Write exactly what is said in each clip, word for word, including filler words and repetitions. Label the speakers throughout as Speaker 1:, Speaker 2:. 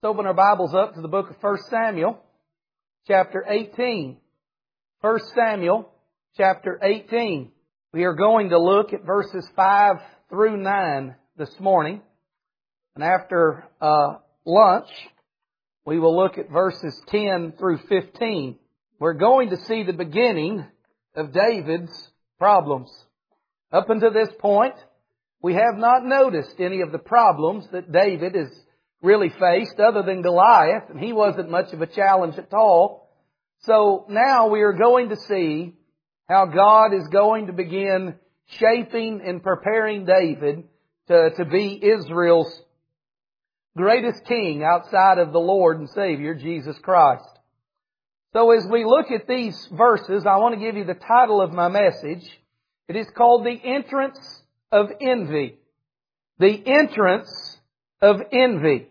Speaker 1: Let's open our Bibles up to the book of First Samuel, chapter eighteen. First Samuel, chapter eighteen. We are going to look at verses five through nine this morning. And after uh, lunch, we will look at verses ten through fifteen. We're going to see the beginning of David's problems. Up until this point, we have not noticed any of the problems that David has really faced other than Goliath, and he wasn't much of a challenge at all. So now we are going to see how God is going to begin shaping and preparing David to, to be Israel's greatest king outside of the Lord and Savior, Jesus Christ. So as we look at these verses, I want to give you the title of my message. It is called The Entrance of Envy. The Entrance of Envy.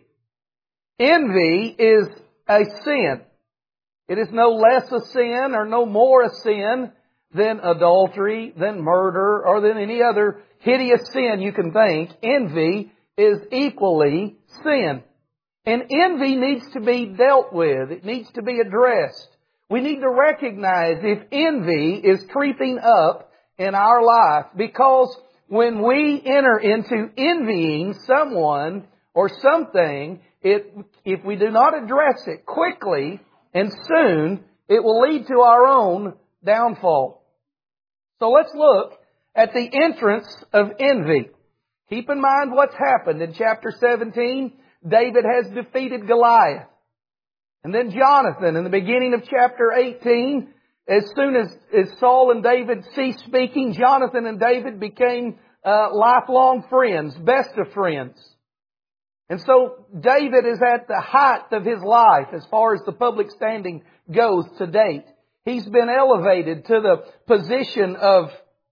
Speaker 1: Envy is a sin. It is no less a sin or no more a sin than adultery, than murder, or than any other hideous sin you can think. Envy is equally sin. And envy needs to be dealt with. It needs to be addressed. We need to recognize if envy is creeping up in our life, because when we enter into envying someone or something, it, if we do not address it quickly and soon, it will lead to our own downfall. So let's look at the entrance of envy. Keep in mind what's happened in chapter seventeen. David has defeated Goliath. And then Jonathan, in the beginning of chapter eighteen, as soon as, as Saul and David ceased speaking, Jonathan and David became uh, lifelong friends, best of friends. And so David is at the height of his life as far as the public standing goes to date. He's been elevated to the position of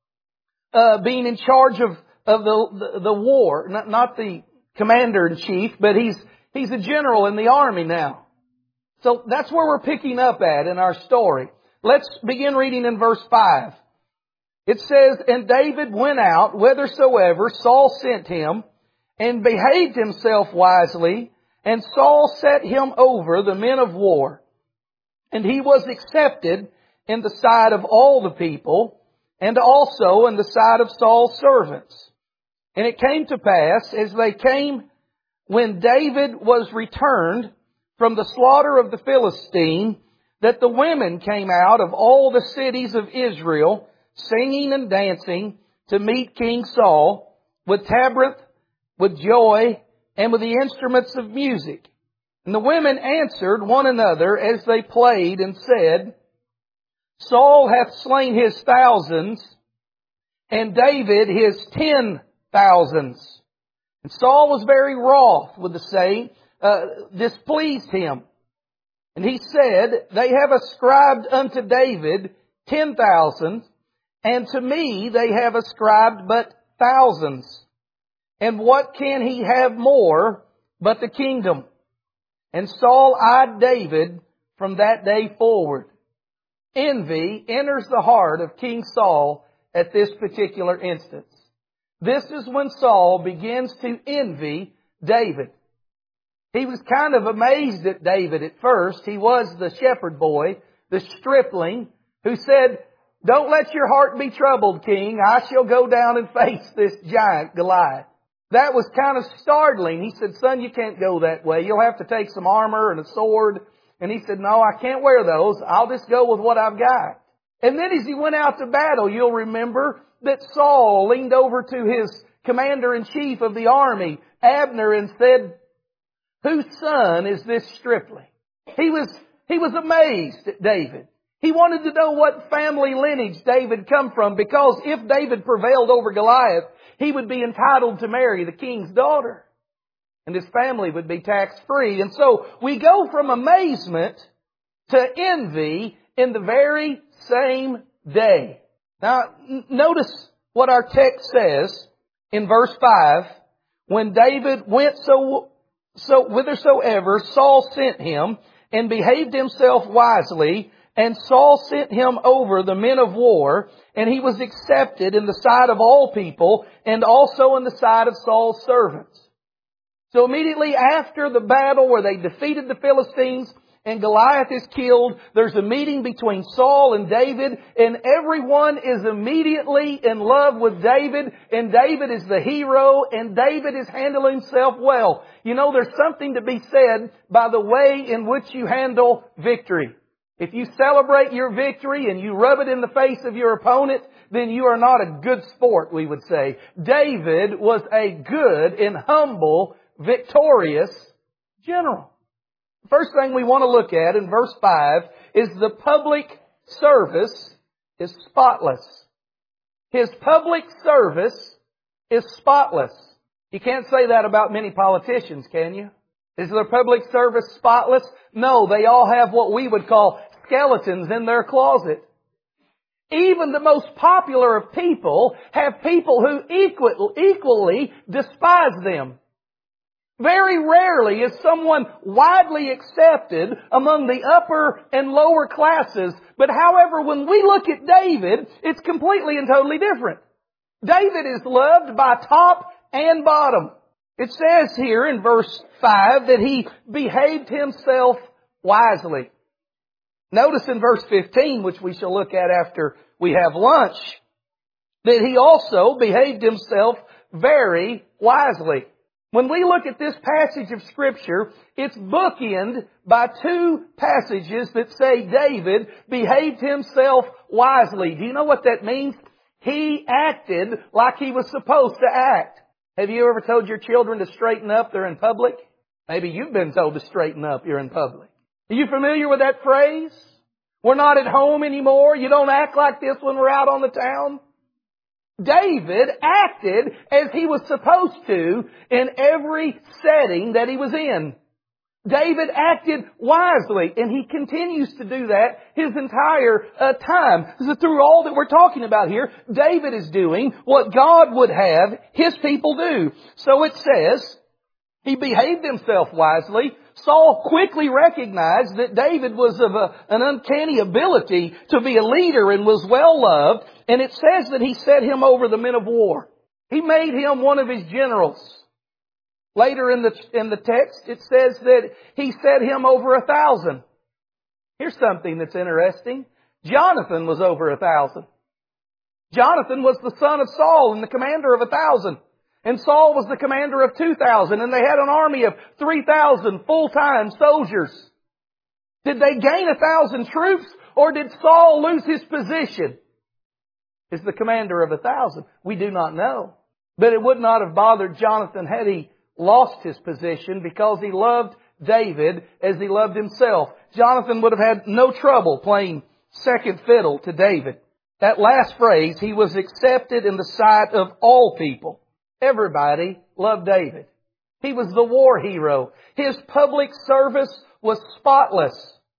Speaker 1: uh, being in charge of, of the, the, the war. Not, not the commander-in-chief, but he's, he's a general in the army now. So that's where we're picking up at in our story. Let's begin reading in verse five. It says, "And David went out whithersoever Saul sent him, and behaved himself wisely, and Saul set him over the men of war. And he was accepted in the sight of all the people, and also in the sight of Saul's servants. And it came to pass, as they came, when David was returned from the slaughter of the Philistine, that the women came out of all the cities of Israel, singing and dancing, to meet King Saul, with tabrets, with joy, and with the instruments of music. And the women answered one another as they played, and said, Saul hath slain his thousands, and David his ten thousands. And Saul was very wroth with the saying, uh, displeased him. And he said, They have ascribed unto David ten thousands, and to me they have ascribed but thousands. And what can he have more but the kingdom? And Saul eyed David from that day forward." Envy enters the heart of King Saul at this particular instance. This is when Saul begins to envy David. He was kind of amazed at David at first. He was the shepherd boy, the stripling, who said, "Don't let your heart be troubled, King. I shall go down and face this giant Goliath." That was kind of startling. He said, "Son, you can't go that way. You'll have to take some armor and a sword." And he said, "No, I can't wear those. I'll just go with what I've got." And then as he went out to battle, you'll remember that Saul leaned over to his commander-in-chief of the army, Abner, and said, "Whose son is this stripling?" He was, he was amazed at David. He wanted to know what family lineage David come from, because if David prevailed over Goliath, he would be entitled to marry the king's daughter, and his family would be tax-free. And so we go from amazement to envy in the very same day. Now, n- notice what our text says in verse five. "When David went so, so whithersoever Saul sent him, and behaved himself wisely, and Saul sent him over the men of war, and he was accepted in the sight of all people, and also in the sight of Saul's servants." So immediately after the battle where they defeated the Philistines and Goliath is killed, there's a meeting between Saul and David, and everyone is immediately in love with David, and David is the hero, and David is handling himself well. You know, there's something to be said by the way in which you handle victory. If you celebrate your victory and you rub it in the face of your opponent, then you are not a good sport, we would say. David was a good and humble, victorious general. The first thing we want to look at in verse five is the public service is spotless. His public service is spotless. You can't say that about many politicians, can you? Is their public service spotless? No, they all have what we would call skeletons in their closet. Even the most popular of people have people who equal, equally despise them. Very rarely is someone widely accepted among the upper and lower classes. But however, when we look at David, it's completely and totally different. David is loved by top and bottom. It says here in verse five that he behaved himself wisely. Notice in verse fifteen, which we shall look at after we have lunch, that he also behaved himself very wisely. When we look at this passage of Scripture, it's bookended by two passages that say David behaved himself wisely. Do you know what that means? He acted like he was supposed to act. Have you ever told your children to straighten up? They're in public. Maybe you've been told to straighten up. You're in public. Are you familiar with that phrase? We're not at home anymore. You don't act like this when we're out on the town. David acted as he was supposed to in every setting that he was in. David acted wisely, and he continues to do that his entire uh, time. So through all that we're talking about here, David is doing what God would have His people do. So it says, he behaved himself wisely. Saul quickly recognized that David was of a, an uncanny ability to be a leader and was well loved. And it says that he set him over the men of war. He made him one of his generals. Later in the, in the text, it says that he set him over a thousand. Here's something that's interesting. Jonathan was over a thousand. Jonathan was the son of Saul and the commander of a thousand. And Saul was the commander of two thousand, and they had an army of three thousand full-time soldiers. Did they gain a thousand troops, or did Saul lose his position as the commander of a thousand? We do not know. But it would not have bothered Jonathan had he lost his position, because he loved David as he loved himself. Jonathan would have had no trouble playing second fiddle to David. That last phrase, he was accepted in the sight of all people. Everybody loved David. He was the war hero. His public service was spotless.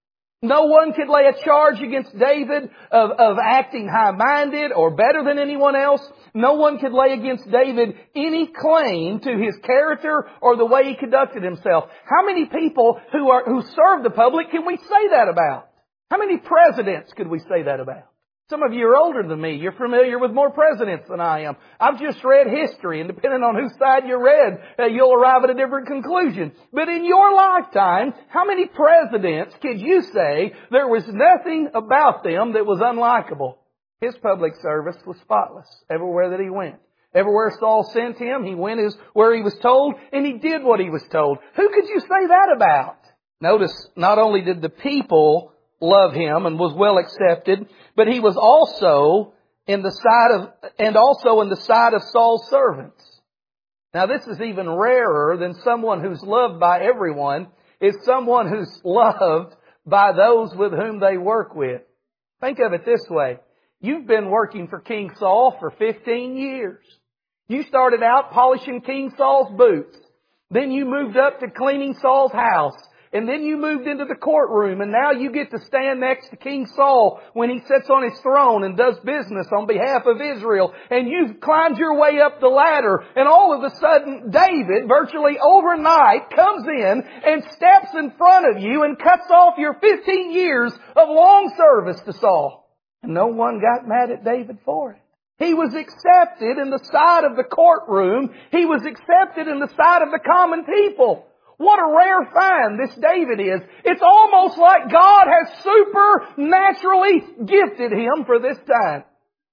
Speaker 1: No one could lay a charge against David of, of acting high-minded or better than anyone else. No one could lay against David any claim to his character or the way he conducted himself. How many people who are who serve the public can we say that about? How many presidents could we say that about? Some of you are older than me. You're familiar with more presidents than I am. I've just read history, and depending on whose side you read, uh, you'll arrive at a different conclusion. But in your lifetime, how many presidents could you say there was nothing about them that was unlikable? His public service was spotless everywhere that he went. Everywhere Saul sent him, he went as where he was told, and he did what he was told. Who could you say that about? Notice, not only did the people love him and was well accepted, but he was also in the sight of, and also in the sight of Saul's servants. Now this is even rarer than someone who's loved by everyone. It's someone who's loved by those with whom they work with. Think of it this way. You've been working for King Saul for fifteen years. You started out polishing King Saul's boots. Then you moved up to cleaning Saul's house. And then you moved into the courtroom, and now you get to stand next to King Saul when he sits on his throne and does business on behalf of Israel. And you've climbed your way up the ladder, and all of a sudden David, virtually overnight, comes in and steps in front of you and cuts off your fifteen years of long service to Saul. And no one got mad at David for it. He was accepted in the sight of the courtroom. He was accepted in the sight of the common people. What a rare find this David is. It's almost like God has supernaturally gifted him for this time.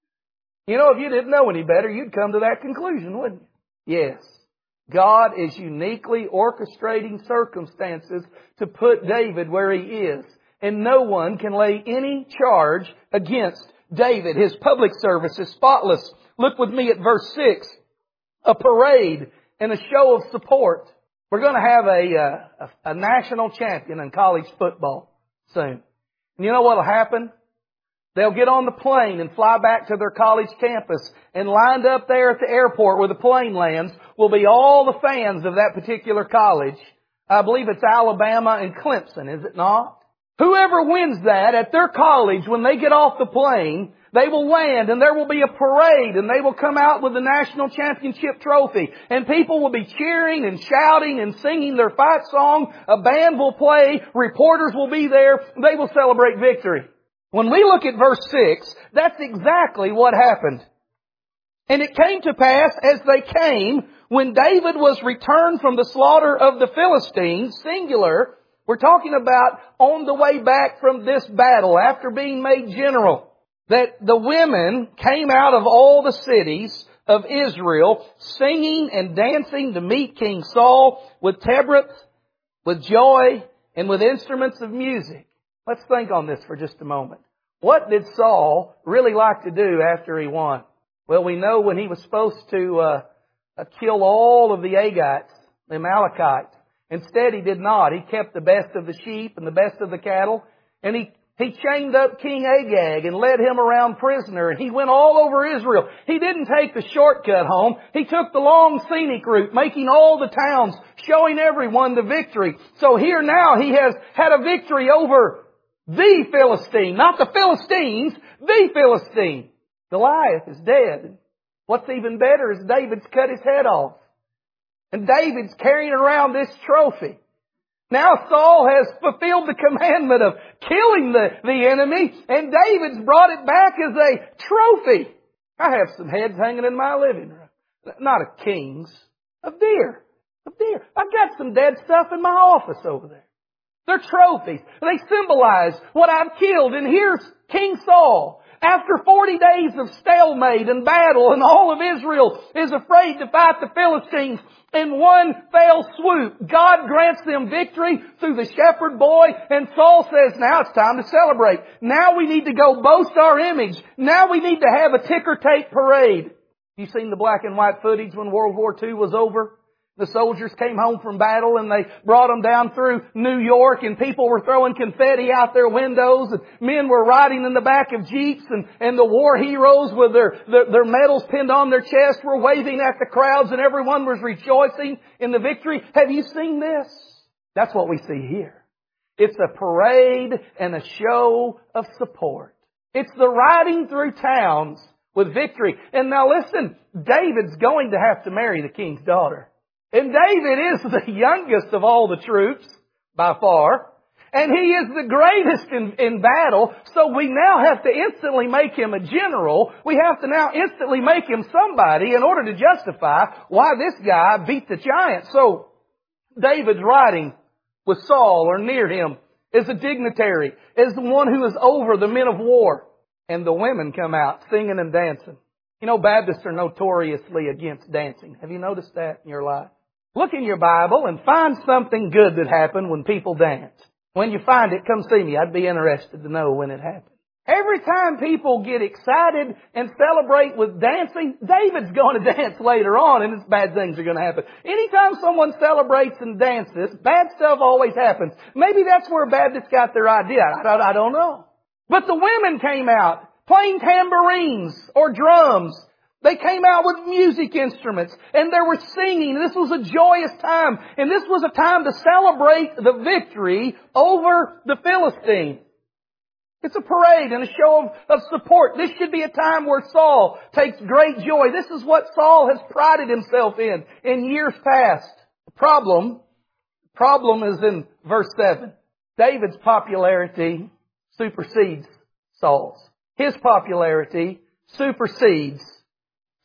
Speaker 1: You know, if you didn't know any better, you'd come to that conclusion, wouldn't you? Yes. God is uniquely orchestrating circumstances to put David where he is. And no one can lay any charge against David. His public service is spotless. Look with me at verse six. A parade and a show of support. We're going to have a, a, a national champion in college football soon. And you know what will happen? They'll get on the plane and fly back to their college campus, and lined up there at the airport where the plane lands will be all the fans of that particular college. I believe it's Alabama and Clemson, is it not? Whoever wins that at their college, when they get off the plane, they will land and there will be a parade and they will come out with the national championship trophy. And people will be cheering and shouting and singing their fight song. A band will play. Reporters will be there. They will celebrate victory. When we look at verse six, that's exactly what happened. And it came to pass as they came, when David was returned from the slaughter of the Philistines, singular, we're talking about on the way back from this battle after being made general, that the women came out of all the cities of Israel singing and dancing to meet King Saul with tabrets, with joy, and with instruments of music. Let's think on this for just a moment. What did Saul really like to do after he won? Well, we know when he was supposed to uh, uh, kill all of the Agagites, the Amalekites. Instead, he did not. He kept the best of the sheep and the best of the cattle. And he, he chained up King Agag and led him around prisoner. And he went all over Israel. He didn't take the shortcut home. He took the long scenic route, making all the towns, showing everyone the victory. So here now he has had a victory over the Philistine, not the Philistines, the Philistine. Goliath is dead. What's even better is David's cut his head off. And David's carrying around this trophy. Now Saul has fulfilled the commandment of killing the, the enemy, and David's brought it back as a trophy. I have some heads hanging in my living room. Not of kings, of deer. Of deer. I've got some dead stuff in my office over there. They're trophies. They symbolize what I've killed. And here's King Saul. After forty days of stalemate and battle, and all of Israel is afraid to fight the Philistines, in one fell swoop, God grants them victory through the shepherd boy, and Saul says, now it's time to celebrate. Now we need to go boast our image. Now we need to have a ticker tape parade. You seen the black and white footage when World War Two was over? The soldiers came home from battle and they brought them down through New York, and people were throwing confetti out their windows, and men were riding in the back of Jeeps, and, and the war heroes with their, their, their medals pinned on their chest were waving at the crowds, and everyone was rejoicing in the victory. Have you seen this? That's what we see here. It's a parade and a show of support. It's the riding through towns with victory. And now listen, David's going to have to marry the king's daughter. And David is the youngest of all the troops, by far. And he is the greatest in, in battle. So we now have to instantly make him a general. We have to now instantly make him somebody in order to justify why this guy beat the giant. So David's riding with Saul or near him as a dignitary, as the one who is over the men of war. And the women come out singing and dancing. You know, Baptists are notoriously against dancing. Have you noticed that in your life? Look in your Bible and find something good that happened when people dance. When you find it, come see me. I'd be interested to know when it happened. Every time people get excited and celebrate with dancing, David's going to dance later on, and it's bad things are going to happen. Anytime someone celebrates and dances, bad stuff always happens. Maybe that's where Baptists got their idea. I, I don't know. But the women came out playing tambourines or drums. They came out with music instruments, and they were singing. This was a joyous time, and this was a time to celebrate the victory over the Philistine. It's a parade and a show of, of support. This should be a time where Saul takes great joy. This is what Saul has prided himself in in years past. The problem, the problem is in verse seven. David's popularity supersedes Saul's. His popularity supersedes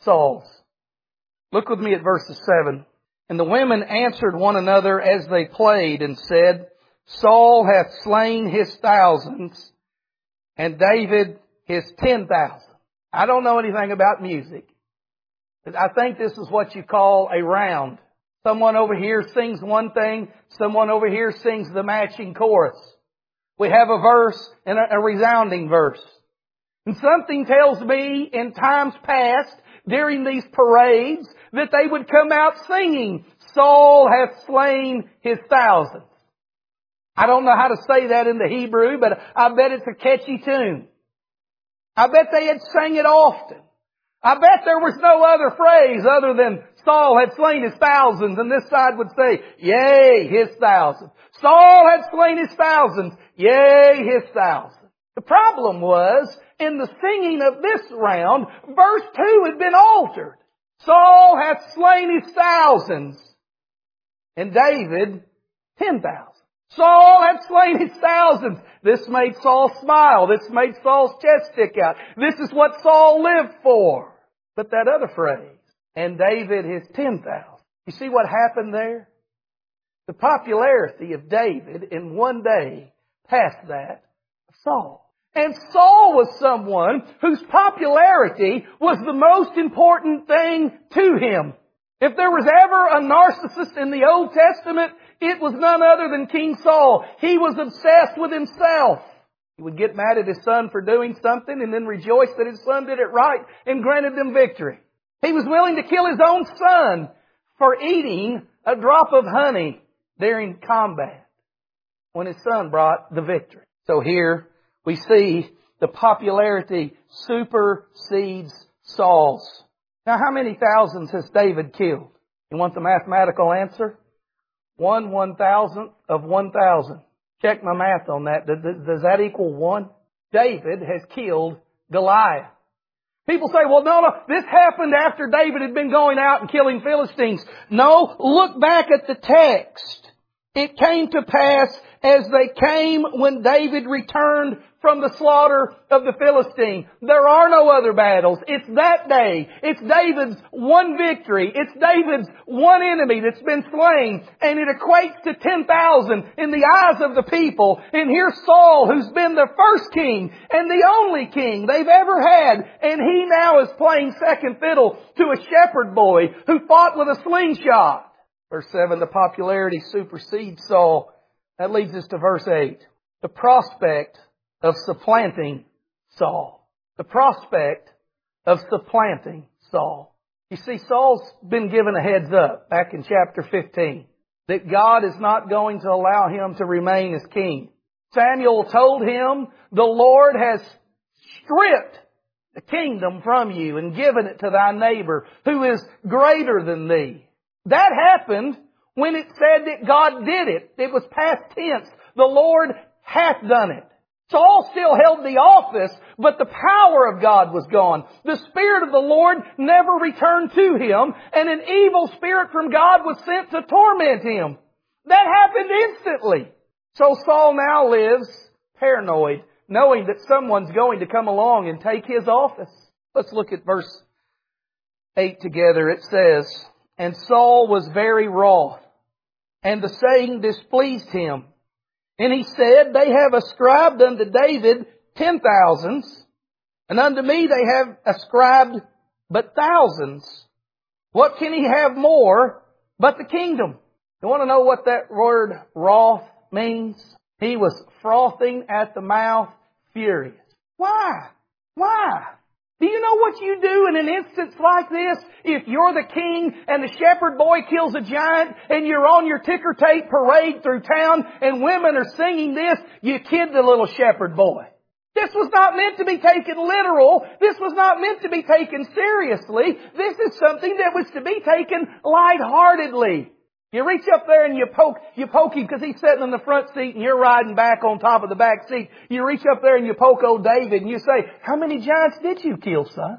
Speaker 1: Saul's. Look with me at verses seven. And the women answered one another as they played and said, Saul hath slain his thousands and David his ten thousand. I don't know anything about music, but I think this is what you call a round. Someone over here sings one thing, someone over here sings the matching chorus. We have a verse and a, a resounding verse. And something tells me in times past, during these parades, that they would come out singing, Saul hath slain his thousands. I don't know how to say that in the Hebrew, but I bet it's a catchy tune. I bet they had sang it often. I bet there was no other phrase other than Saul had slain his thousands, and this side would say, yea, his thousands. Saul had slain his thousands, yea, his thousands. The problem was, in the singing of this round, verse two had been altered. Saul hath slain his thousands, and David ten thousand. Saul hath slain his thousands. This made Saul smile. This made Saul's chest stick out. This is what Saul lived for. But that other phrase, and David his ten thousand. You see what happened there? The popularity of David in one day passed that of Saul. And Saul was someone whose popularity was the most important thing to him. If there was ever a narcissist in the Old Testament, it was none other than King Saul. He was obsessed with himself. He would get mad at his son for doing something and then rejoice that his son did it right and granted them victory. He was willing to kill his own son for eating a drop of honey during combat when his son brought the victory. So here we see the popularity supersedes Saul's. Now, how many thousands has David killed? You want the mathematical answer? One one thousandth of one thousand. Check my math on that. Does that equal one? David has killed Goliath. People say, well, no, no, this happened after David had been going out and killing Philistines. No, look back at the text. It came to pass as they came when David returned from the slaughter of the Philistine. There are no other battles. It's that day. It's David's one victory. It's David's one enemy that's been slain. And it equates to ten thousand in the eyes of the people. And here's Saul, who's been the first king and the only king they've ever had. And he now is playing second fiddle to a shepherd boy who fought with a slingshot. Verse seven, the popularity supersedes Saul. That leads us to verse eight. The prospect of supplanting Saul. The prospect of supplanting Saul. You see, Saul's been given a heads up back in chapter fifteen that God is not going to allow him to remain as king. Samuel told him, the Lord has stripped the kingdom from you and given it to thy neighbor who is greater than thee. That happened when it said that God did it. It was past tense. The Lord hath done it. Saul still held the office, but the power of God was gone. The Spirit of the Lord never returned to him, and an evil spirit from God was sent to torment him. That happened instantly. So Saul now lives paranoid, knowing that someone's going to come along and take his office. Let's look at verse eight together. It says, and Saul was very wroth, and the saying displeased him. And he said, they have ascribed unto David ten thousands, and unto me they have ascribed but thousands. What can he have more but the kingdom? You want to know what that word wroth means? He was frothing at the mouth, furious. Why? Why? Do you know what you do in an instance like this? If you're the king and the shepherd boy kills a giant and you're on your ticker tape parade through town and women are singing this, you kid the little shepherd boy. This was not meant to be taken literal. This was not meant to be taken seriously. This is something that was to be taken lightheartedly. You reach up there and you poke, you poke him because he's sitting in the front seat and you're riding back on top of the back seat. You reach up there and you poke old David and you say, how many giants did you kill, son?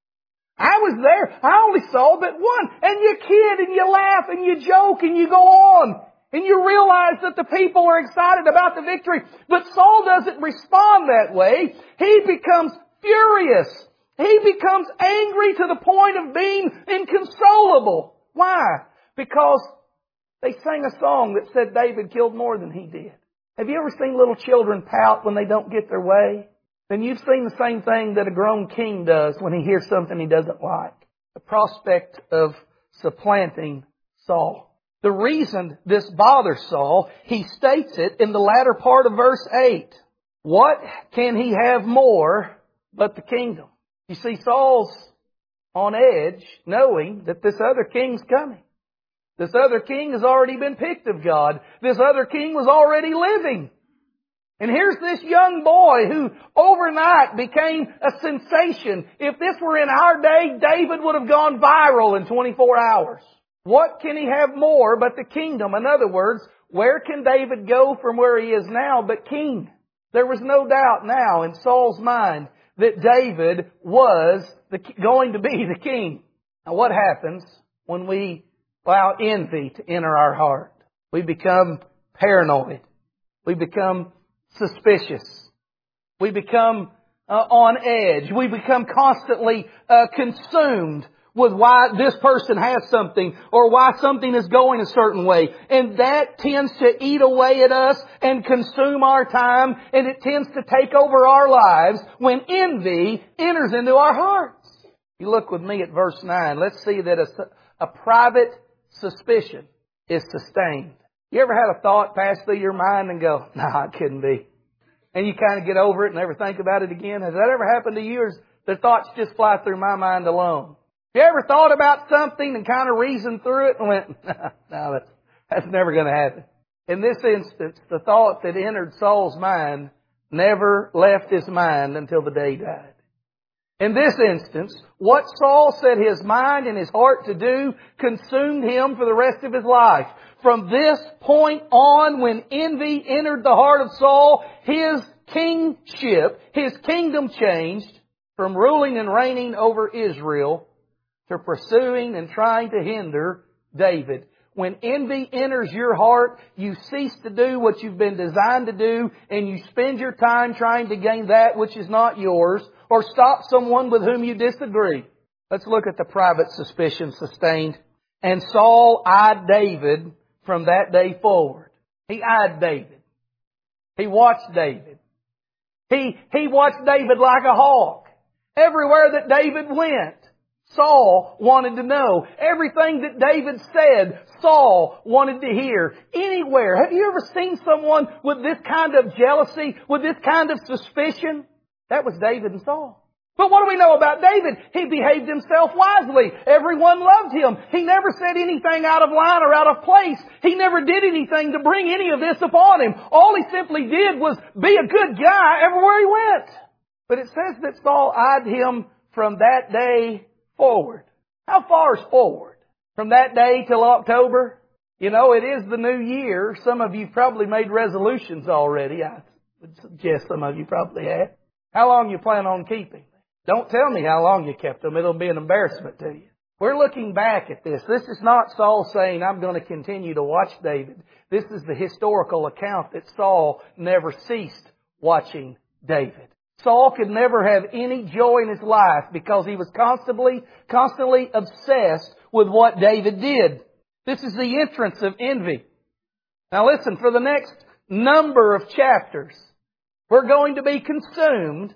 Speaker 1: I was there. I only saw but one. And you kid and you laugh and you joke and you go on. And you realize that the people are excited about the victory. But Saul doesn't respond that way. He becomes furious. He becomes angry to the point of being inconsolable. Why? Because they sang a song that said David killed more than he did. Have you ever seen little children pout when they don't get their way? Then you've seen the same thing that a grown king does when he hears something he doesn't like. The prospect of supplanting Saul. The reason this bothers Saul, he states it in the latter part of verse eight. What can he have more but the kingdom? You see, Saul's on edge knowing that this other king's coming. This other king has already been picked of God. This other king was already living. And here's this young boy who overnight became a sensation. If this were in our day, David would have gone viral in twenty-four hours. What can he have more but the kingdom? In other words, where can David go from where he is now but king? There was no doubt now in Saul's mind that David was the, going to be the king. Now what happens when we allow envy to enter our heart? We become paranoid. We become suspicious. We become uh, on edge. We become constantly uh, consumed with why this person has something or why something is going a certain way. And that tends to eat away at us and consume our time, and it tends to take over our lives when envy enters into our hearts. You look with me at verse nine. Let's see that a, a private suspicion is sustained. You ever had a thought pass through your mind and go, nah, it couldn't be. And you kind of get over it and never think about it again? Has that ever happened to you, or the thoughts just fly through my mind alone? You ever thought about something and kind of reasoned through it and went, no, that's, that's never going to happen? In this instance, the thought that entered Saul's mind never left his mind until the day he died. In this instance, what Saul set his mind and his heart to do consumed him for the rest of his life. From this point on, when envy entered the heart of Saul, his kingship, his kingdom changed from ruling and reigning over Israel to pursuing and trying to hinder David. When envy enters your heart, you cease to do what you've been designed to do, and you spend your time trying to gain that which is not yours, or stop someone with whom you disagree. Let's look at the private suspicion sustained. And Saul eyed David from that day forward. He eyed David. He watched David. He, he watched David like a hawk. Everywhere that David went, Saul wanted to know. Everything that David said, Saul wanted to hear. Anywhere. Have you ever seen someone with this kind of jealousy, with this kind of suspicion? That was David and Saul. But what do we know about David? He behaved himself wisely. Everyone loved him. He never said anything out of line or out of place. He never did anything to bring any of this upon him. All he simply did was be a good guy everywhere he went. But it says that Saul eyed him from that day forward. How far is forward? From that day till October? You know, it is the new year. Some of you probably made resolutions already. I would suggest some of you probably have. How long you plan on keeping? Don't tell me how long you kept them. It'll be an embarrassment to you. We're looking back at this. This is not Saul saying, I'm going to continue to watch David. This is the historical account that Saul never ceased watching David. Saul could never have any joy in his life because he was constantly, constantly obsessed with what David did. This is the entrance of envy. Now listen, for the next number of chapters, we're going to be consumed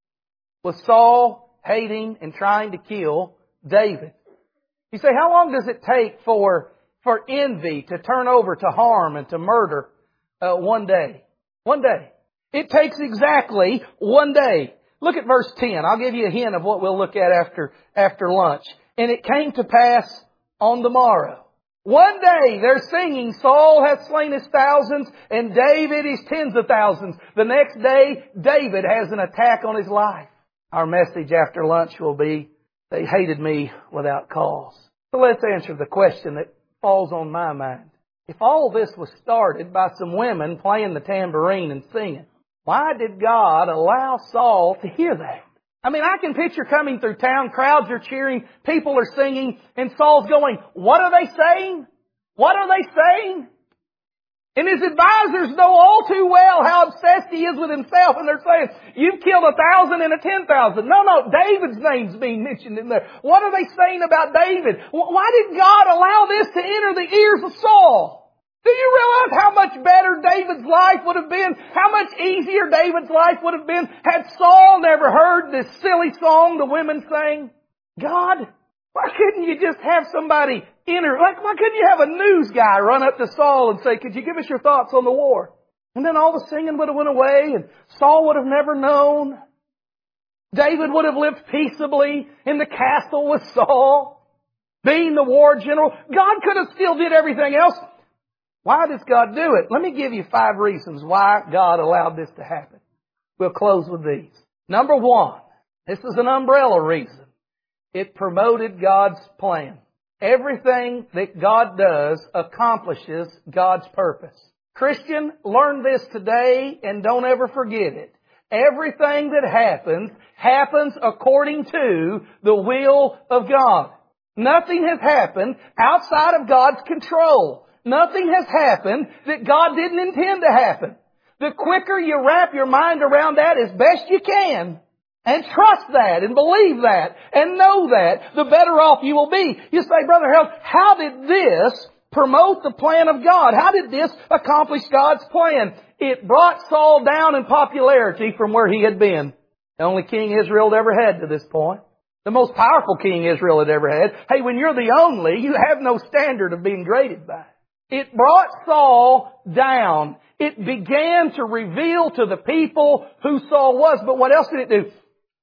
Speaker 1: with Saul hating and trying to kill David. You say, how long does it take for, for envy to turn over to harm and to murder? Uh, one day. One day. It takes exactly one day. Look at verse ten. I'll give you a hint of what we'll look at after, after lunch. And it came to pass on the morrow. One day they're singing, Saul hath slain his thousands and David his tens of thousands. The next day, David has an attack on his life. Our message after lunch will be, they hated me without cause. So let's answer the question that falls on my mind. If all this was started by some women playing the tambourine and singing, why did God allow Saul to hear that? I mean, I can picture coming through town, crowds are cheering, people are singing, and Saul's going, what are they saying? What are they saying? And his advisors know all too well how obsessed he is with himself, and they're saying, you've killed a thousand and a ten thousand. No, no, David's name's being mentioned in there. What are they saying about David? Why did God allow this to enter the ears of Saul? Do you realize how much better David's life would have been? How much easier David's life would have been had Saul never heard this silly song the women sang? God, why couldn't you just have somebody enter? Like, why couldn't you have a news guy run up to Saul and say, could you give us your thoughts on the war? And then all the singing would have went away and Saul would have never known. David would have lived peaceably in the castle with Saul, being the war general. God could have still did everything else. Why does God do it? Let me give you five reasons why God allowed this to happen. We'll close with these. Number one, this is an umbrella reason. It promoted God's plan. Everything that God does accomplishes God's purpose. Christian, learn this today and don't ever forget it. Everything that happens, happens according to the will of God. Nothing has happened outside of God's control. Nothing has happened that God didn't intend to happen. The quicker you wrap your mind around that as best you can, and trust that, and believe that, and know that, the better off you will be. You say, Brother Harold, how did this promote the plan of God? How did this accomplish God's plan? It brought Saul down in popularity from where he had been. The only king Israel had ever had to this point. The most powerful king Israel had ever had. Hey, when you're the only, you have no standard of being graded by. It brought Saul down. It began to reveal to the people who Saul was. But what else did it do?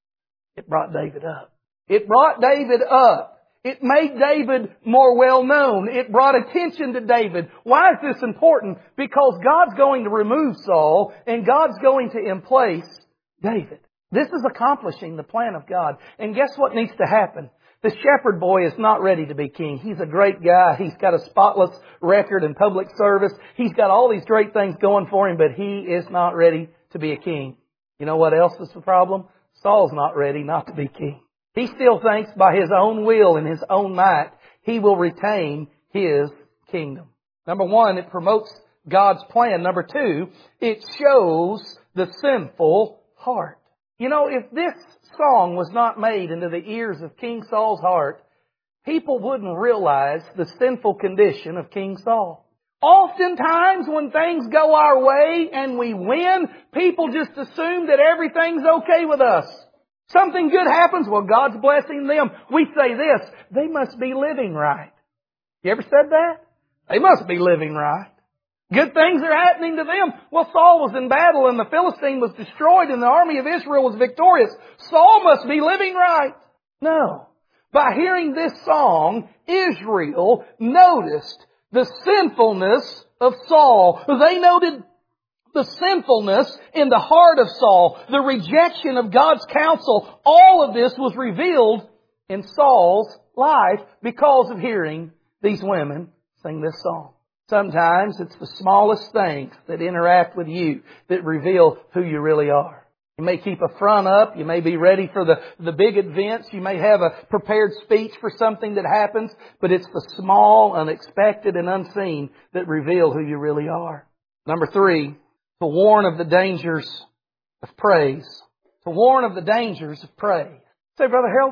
Speaker 1: It brought David up. It brought David up. It made David more well known. It brought attention to David. Why is this important? Because God's going to remove Saul and God's going to emplace David. This is accomplishing the plan of God. And guess what needs to happen? The shepherd boy is not ready to be king. He's a great guy. He's got a spotless record in public service. He's got all these great things going for him, but he is not ready to be a king. You know what else is the problem? Saul's not ready not to be king. He still thinks by his own will and his own might, he will retain his kingdom. Number one, it promotes God's plan. Number two, it shows the sinful heart. You know, if this song was not made into the ears of King Saul's heart, people wouldn't realize the sinful condition of King Saul. Oftentimes when things go our way and we win, people just assume that everything's okay with us. Something good happens, well, God's blessing them. We say this, they must be living right. You ever said that? They must be living right. Good things are happening to them. Well, Saul was in battle and the Philistine was destroyed and the army of Israel was victorious. Saul must be living right. No. By hearing this song, Israel noticed the sinfulness of Saul. They noted the sinfulness in the heart of Saul, the rejection of God's counsel. All of this was revealed in Saul's life because of hearing these women sing this song. Sometimes it's the smallest things that interact with you that reveal who you really are. You may keep a front up. You may be ready for the, the big events. You may have a prepared speech for something that happens. But it's the small, unexpected, and unseen that reveal who you really are. Number three, to warn of the dangers of praise. To warn of the dangers of praise. Say, Brother Harold,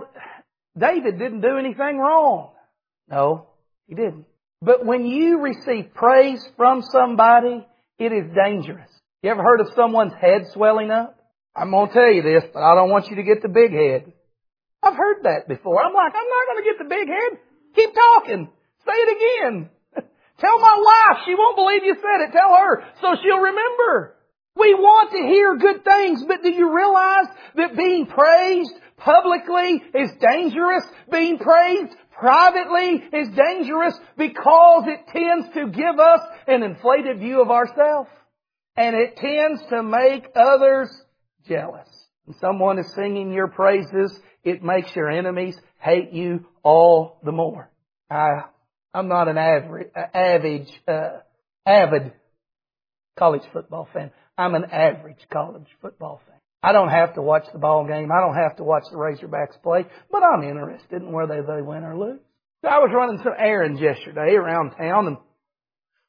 Speaker 1: David didn't do anything wrong. No, he didn't. But when you receive praise from somebody, it is dangerous. You ever heard of someone's head swelling up? I'm going to tell you this, but I don't want you to get the big head. I've heard that before. I'm like, I'm not going to get the big head. Keep talking. Say it again. Tell my wife. She won't believe you said it. Tell her so she'll remember. We want to hear good things, but do you realize that being praised publicly is dangerous? Being praised privately is dangerous because it tends to give us an inflated view of ourselves. And it tends to make others jealous. When someone is singing your praises, it makes your enemies hate you all the more. I, I'm not an average, average, uh, avid college football fan. I'm an average college football fan. I don't have to watch the ball game. I don't have to watch the Razorbacks play, but I'm interested in whether they win or lose. So I was running some errands yesterday around town, and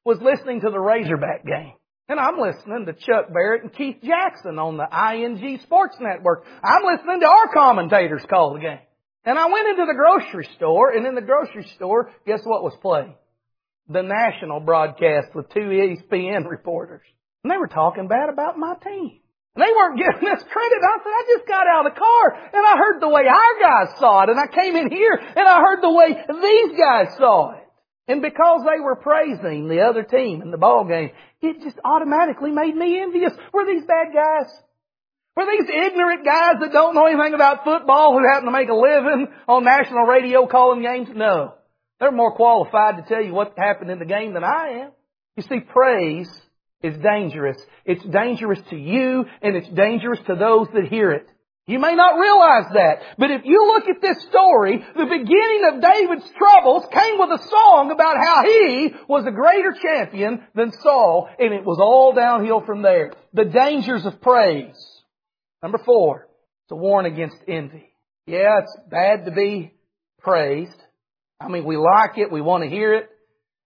Speaker 1: was listening to the Razorback game. And I'm listening to Chuck Barrett and Keith Jackson on the I N G Sports Network. I'm listening to our commentators call the game. And I went into the grocery store, and in the grocery store, guess what was playing? The national broadcast with two E S P N reporters. And they were talking bad about my team. And they weren't giving us credit. I said, I just got out of the car, and I heard the way our guys saw it. And I came in here, and I heard the way these guys saw it. And because they were praising the other team in the ball game, it just automatically made me envious. Were these bad guys? Were these ignorant guys that don't know anything about football who happen to make a living on national radio calling games? No. They're more qualified to tell you what happened in the game than I am. You see, praise is dangerous. It's dangerous to you, and it's dangerous to those that hear it. You may not realize that, but if you look at this story, the beginning of David's troubles came with a song about how he was a greater champion than Saul, and it was all downhill from there. The dangers of praise. Number four, it's a warning against envy. Yeah, it's bad to be praised. I mean, we like it, we want to hear it,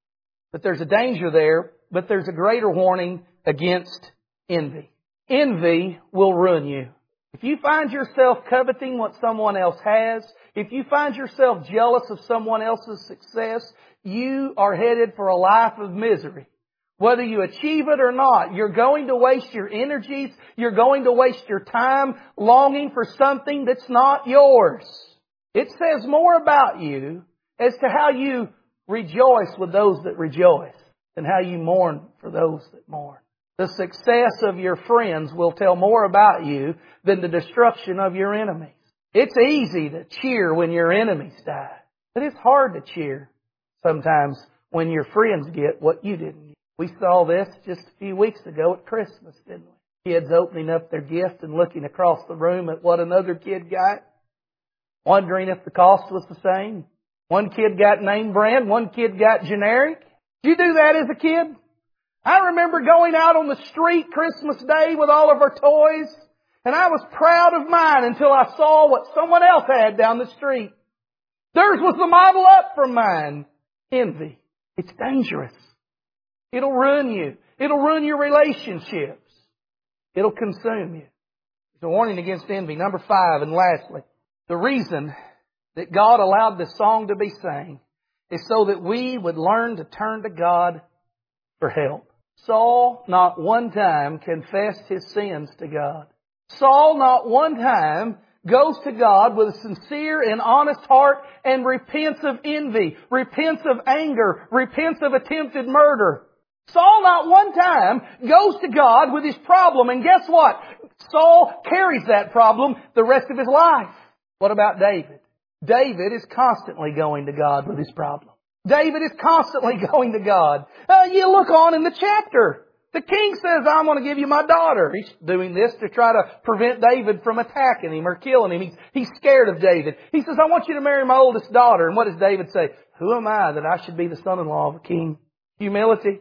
Speaker 1: but there's a danger there, but there's a greater warning against envy. Envy will ruin you. If you find yourself coveting what someone else has, if you find yourself jealous of someone else's success, you are headed for a life of misery. Whether you achieve it or not, you're going to waste your energies, you're going to waste your time longing for something that's not yours. It says more about you as to how you rejoice with those that rejoice than how you mourn for those that mourn. The success of your friends will tell more about you than the destruction of your enemies. It's easy to cheer when your enemies die, but it's hard to cheer sometimes when your friends get what you didn't get. We saw this just a few weeks ago at Christmas, didn't we? Kids opening up their gift and looking across the room at what another kid got, wondering if the cost was the same. One kid got name brand, one kid got generic. Did you do that as a kid? I remember going out on the street Christmas Day with all of our toys, and I was proud of mine until I saw what someone else had down the street. Theirs was the model up from mine. Envy. It's dangerous. It'll ruin you. It'll ruin your relationships. It'll consume you. It's a warning against envy. Number five, and lastly, the reason that God allowed this song to be sang is so that we would learn to turn to God for help. Saul not one time confessed his sins to God. Saul not one time goes to God with a sincere and honest heart and repents of envy, repents of anger, repents of attempted murder. Saul not one time goes to God with his problem, and guess what? Saul carries that problem the rest of his life. What about David? David is constantly going to God with his problem. David is constantly going to God. Uh, you look on in the chapter. The king says, I'm going to give you my daughter. He's doing this to try to prevent David from attacking him or killing him. He's, he's scared of David. He says, I want you to marry my oldest daughter. And what does David say? Who am I that I should be the son-in-law of a king? Humility.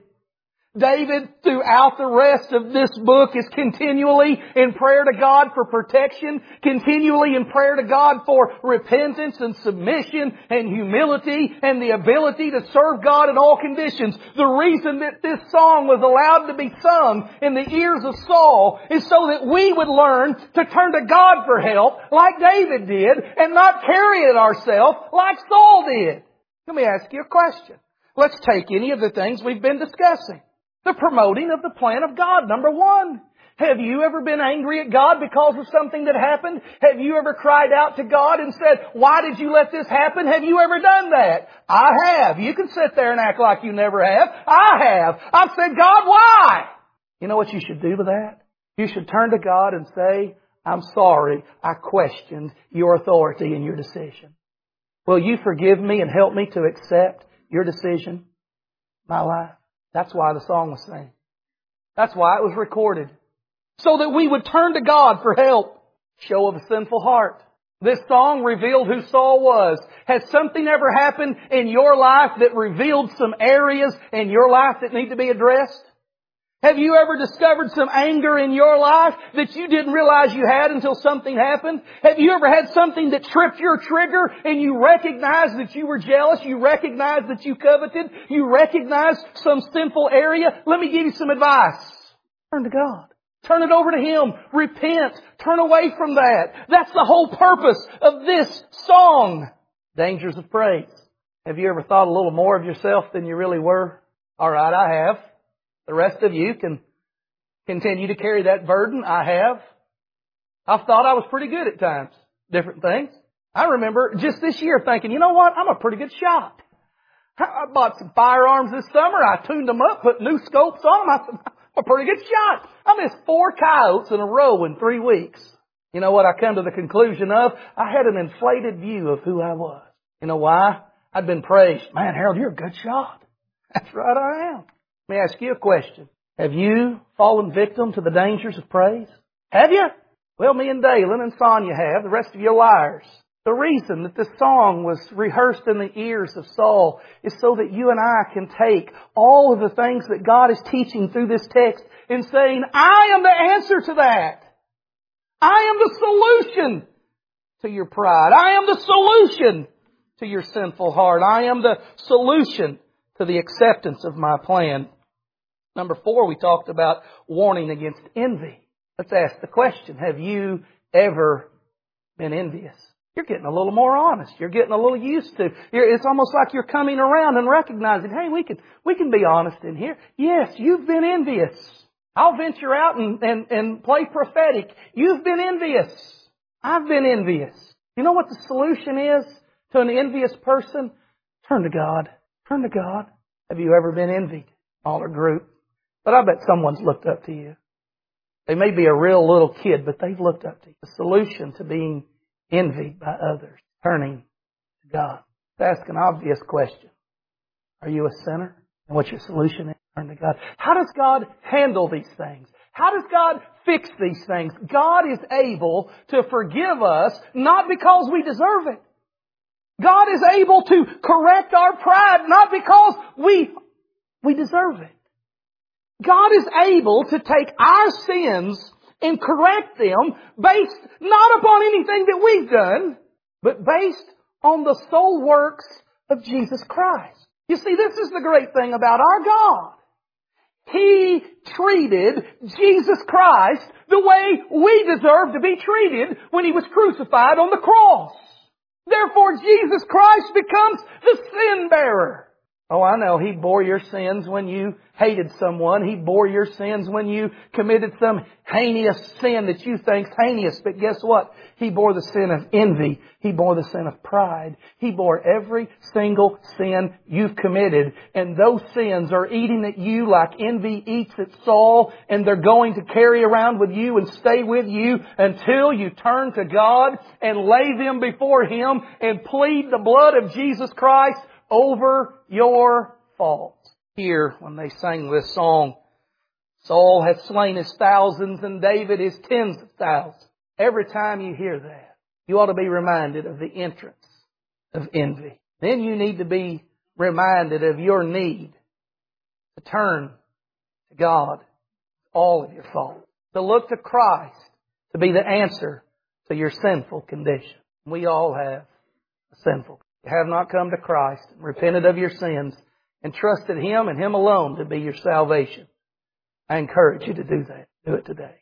Speaker 1: David, throughout the rest of this book, is continually in prayer to God for protection, continually in prayer to God for repentance and submission and humility and the ability to serve God in all conditions. The reason that this song was allowed to be sung in the ears of Saul is so that we would learn to turn to God for help like David did and not carry it ourselves like Saul did. Let me ask you a question. Let's take any of the things we've been discussing. The promoting of the plan of God, number one. Have you ever been angry at God because of something that happened? Have you ever cried out to God and said, why did you let this happen? Have you ever done that? I have. You can sit there and act like you never have. I have. I've said, God, why? You know what you should do with that? You should turn to God and say, I'm sorry, I questioned your authority and your decision. Will you forgive me and help me to accept your decision, my life? That's why the song was sang. That's why it was recorded. So that we would turn to God for help. Show of a sinful heart. This song revealed who Saul was. Has something ever happened in your life that revealed some areas in your life that need to be addressed? Have you ever discovered some anger in your life that you didn't realize you had until something happened? Have you ever had something that tripped your trigger and you recognized that you were jealous? You recognized that you coveted? You recognized some sinful area? Let me give you some advice. Turn to God. Turn it over to Him. Repent. Turn away from that. That's the whole purpose of this song. Dangers of praise. Have you ever thought a little more of yourself than you really were? All right, I have. The rest of you can continue to carry that burden. I have. I've thought I was pretty good at times. Different things. I remember just this year thinking, you know what? I'm a pretty good shot. I bought some firearms this summer. I tuned them up, put new scopes on them. I said, I'm a pretty good shot. I missed four coyotes in a row in three weeks. You know what I come to the conclusion of? I had an inflated view of who I was. You know why? I'd been praised. Man, Harold, you're a good shot. That's right, I am. Let me ask you a question. Have you fallen victim to the dangers of praise? Have you? Well, me and Dalen and Sonia have. The rest of you are liars. The reason that this song was rehearsed in the ears of Saul is so that you and I can take all of the things that God is teaching through this text and saying, I am the answer to that. I am the solution to your pride. I am the solution to your sinful heart. I am the solution to the acceptance of my plan. Number four, we talked about warning against envy. Let's ask the question, have you ever been envious? You're getting a little more honest. You're getting a little used to. You're, it's almost like you're coming around and recognizing, hey, we can, we can be honest in here. Yes, you've been envious. I'll venture out and, and, and play prophetic. You've been envious. I've been envious. You know what the solution is to an envious person? Turn to God. Turn to God. Have you ever been envied? Smaller group. But I bet someone's looked up to you. They may be a real little kid, but they've looked up to you. The solution to being envied by others, turning to God. Let's ask an obvious question. Are you a sinner? And what's your solution is? Turn to God. How does God handle these things? How does God fix these things? God is able to forgive us, not because we deserve it. God is able to correct our pride, not because we, we deserve it. God is able to take our sins and correct them based not upon anything that we've done, but based on the sole works of Jesus Christ. You see, this is the great thing about our God. He treated Jesus Christ the way we deserve to be treated when He was crucified on the cross. Therefore, Jesus Christ becomes the sin bearer. Oh, I know. He bore your sins when you hated someone. He bore your sins when you committed some heinous sin that you think's heinous. But guess what? He bore the sin of envy. He bore the sin of pride. He bore every single sin you've committed. And those sins are eating at you like envy eats at Saul. And they're going to carry around with you and stay with you until you turn to God and lay them before Him and plead the blood of Jesus Christ over your faults. Here, when they sang this song, Saul hath slain his thousands and David his tens of thousands. Every time you hear that, you ought to be reminded of the entrance of envy. Then you need to be reminded of your need to turn to God all of your faults. To look to Christ to be the answer to your sinful condition. We all have a sinful condition. You have not come to Christ, repented of your sins, and trusted Him and Him alone to be your salvation. I encourage you to do that. Do it today.